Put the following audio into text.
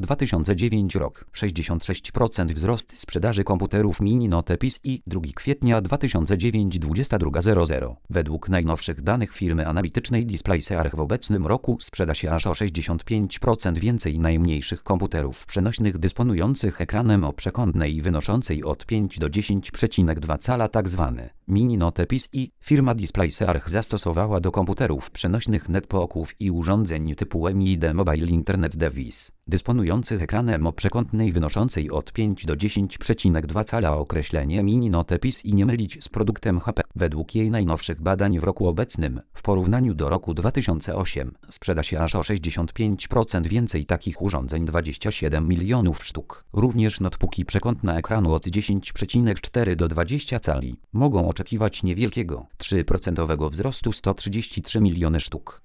2009 rok 66% wzrost sprzedaży komputerów mini Note PC 2 kwietnia 2009 22:00. Według najnowszych danych firmy analitycznej DisplaySearch w obecnym roku sprzeda się aż o 65% więcej najmniejszych komputerów przenośnych dysponujących ekranem o przekątnej wynoszącej od 5 do 10,2 cala tzw. mini Note PC. Firma DisplaySearch zastosowała do komputerów przenośnych netbooków i urządzeń typu MID Mobile Internet Device dysponujących ekranem o przekątnej wynoszącej od 5 do 10,2 cala określenie mini Note PC i nie mylić z produktem HP. Według jej najnowszych badań w roku obecnym, w porównaniu do roku 2008, sprzeda się aż o 65% więcej takich urządzeń, 27 milionów sztuk. Również notebooki przekątne ekranu od 10,4 do 20 cali mogą oczekiwać niewielkiego, 3% wzrostu, 133 miliony sztuk.